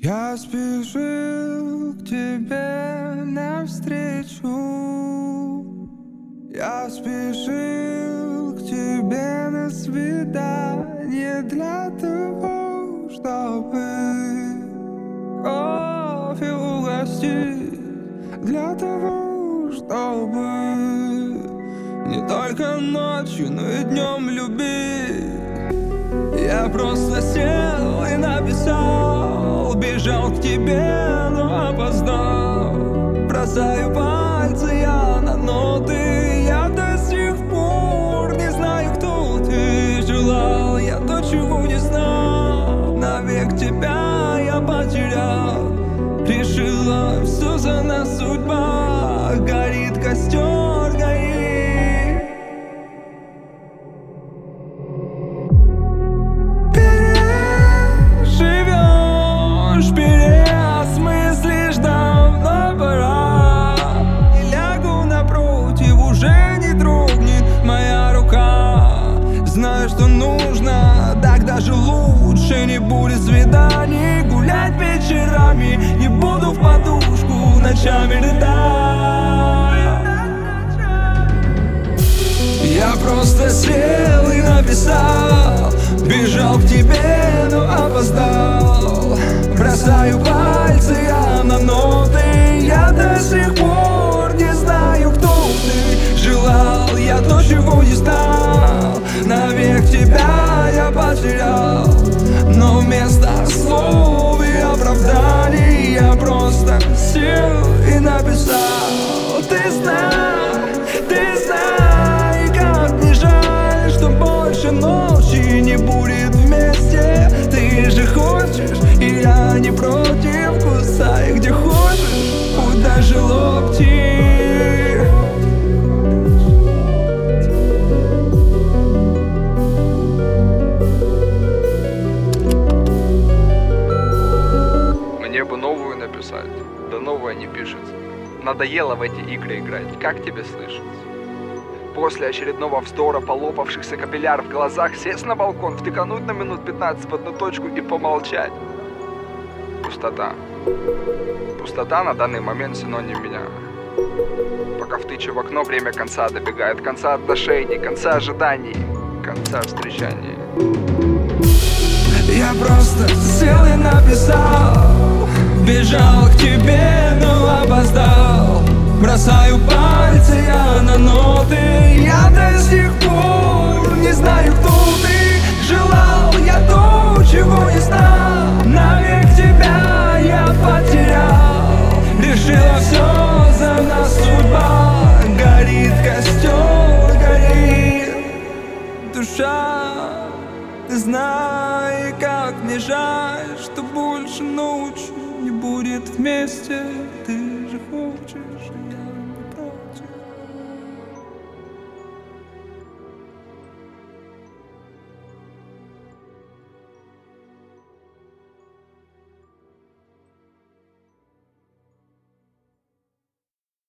Я спешил к тебе навстречу, я спешил к тебе на свидание для того, чтобы кофе угостить, для того, чтобы не только ночью, но и днем любить. Я просто сел и написал, бежал к тебе, но опоздал. Бросаю пальцы я на ноты, я до сих пор не знаю, кто ты. Желал я то, чего не знал, навек тебя я потерял. Решила все за нас судьба, горит костер, горит. Переосмыслишь, давно пора. И лягу напротив, уже не дрогнет моя рука. Знаю, что нужно, так даже лучше. Не будет свиданий, гулять вечерами. Не буду в подушку ночами рыдать. Я просто сел и написал, бежал к тебе, но опоздал. Бросаю пальцы я на ноты, я до сих пор не знаю, кто ты. Желал я то, чего не знал, навек тебя я потерял. Но вместо слов и оправданий я просто сел и написал. Ты знай, как мне жаль, что больше ночи не будет вместе. Ты же хочешь, и я не против. Кусай где хочешь, пусть даже локти. Мне бы новую написать, да новая не пишется. Надоело в эти игры играть, как тебе слышится? После очередного вздора полопавшихся капилляр в глазах сесть на балкон, втыкануть на минут 15 в одну точку и помолчать. Пустота. Пустота на данный момент синоним меня. Пока втычу в окно, время конца добегает. Конца отношений, конца ожиданий, конца встречаний. Я просто сел и написал, бежал к тебе, но опоздал. Бросаю пальцы я на ноты, я до сих пор не знаю, кто ты. Желал я то, чего не знал, навек тебя я потерял. Решила все за нас судьба, горит костер, горит душа. Ты знай, как мне жаль, что больше ночью не будет вместе.